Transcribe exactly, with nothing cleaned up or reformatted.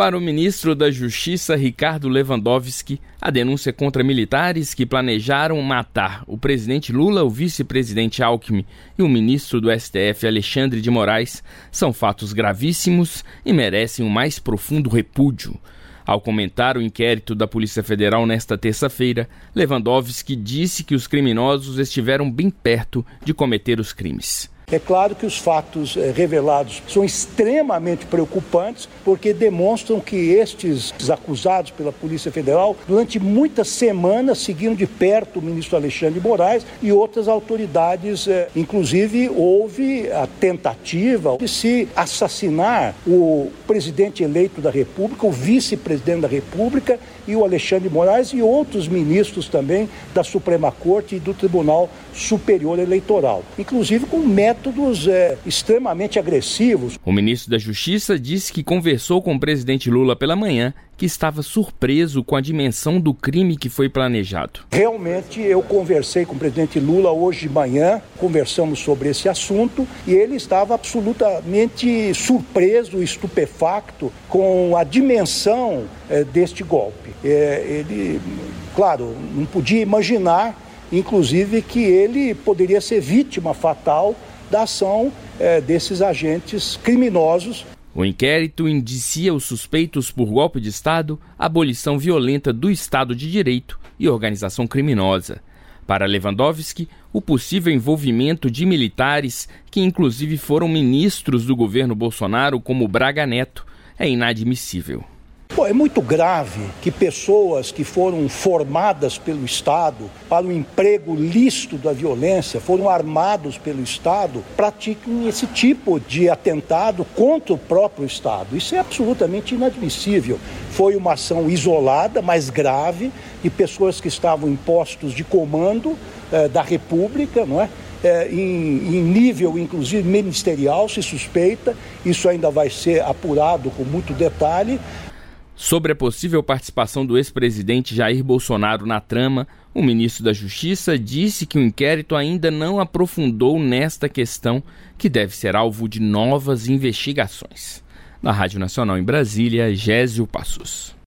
Para o ministro da Justiça, Ricardo Lewandowski, a denúncia contra militares que planejaram matar o presidente Lula, o vice-presidente Alckmin e o ministro do S T F, Alexandre de Moraes, são fatos gravíssimos e merecem o mais profundo repúdio. Ao comentar o inquérito da Polícia Federal nesta terça-feira, Lewandowski disse que os criminosos estiveram bem perto de cometer os crimes. É claro que os fatos eh, revelados são extremamente preocupantes, porque demonstram que estes acusados pela Polícia Federal, durante muitas semanas, seguiram de perto o ministro Alexandre de Moraes e outras autoridades. Eh, inclusive, houve a tentativa de se assassinar o presidente eleito da República, o vice-presidente da República e o Alexandre de Moraes e outros ministros também da Suprema Corte e do Tribunal Superior Eleitoral, inclusive com métodos é, extremamente agressivos. O ministro da Justiça disse que conversou com o presidente Lula pela manhã, que estava surpreso com a dimensão do crime que foi planejado. Realmente eu conversei com o presidente Lula hoje de manhã, conversamos sobre esse assunto e ele estava absolutamente surpreso, estupefacto com a dimensão é, deste golpe. É, ele, claro, não podia imaginar, inclusive, que ele poderia ser vítima fatal da ação é, desses agentes criminosos. O inquérito indicia os suspeitos por golpe de Estado, abolição violenta do Estado de Direito e organização criminosa. Para Lewandowski, o possível envolvimento de militares, que inclusive foram ministros do governo Bolsonaro, como Braga Neto, é inadmissível. Pô, é muito grave que pessoas que foram formadas pelo Estado para o emprego lícito da violência, foram armados pelo Estado, pratiquem esse tipo de atentado contra o próprio Estado. Isso é absolutamente inadmissível. Foi uma ação isolada, mas grave, de pessoas que estavam em postos de comando eh, da República, não é? É, em, em nível, inclusive, ministerial, se suspeita. Isso ainda vai ser apurado com muito detalhe. Sobre a possível participação do ex-presidente Jair Bolsonaro na trama, o ministro da Justiça disse que o inquérito ainda não aprofundou nesta questão, que deve ser alvo de novas investigações. Na Rádio Nacional em Brasília, Gésio Passos.